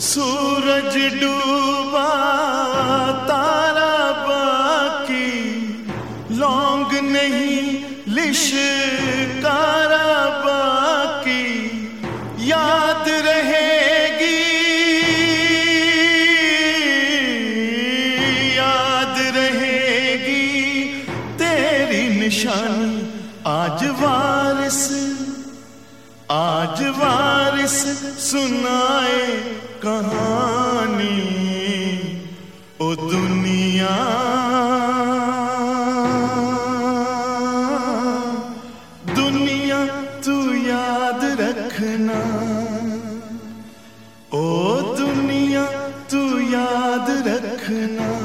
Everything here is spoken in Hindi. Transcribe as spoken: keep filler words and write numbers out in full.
सूरज डूबा तारा बाकी, लौंग नहीं लिशकारा बाकी, याद रहेगी याद रहेगी तेरी निशानी। आज वारिस आज वारिस सुनाए कहानी, ओ दुनिया दुनिया तू याद रखना, ओ दुनिया तू याद रखना।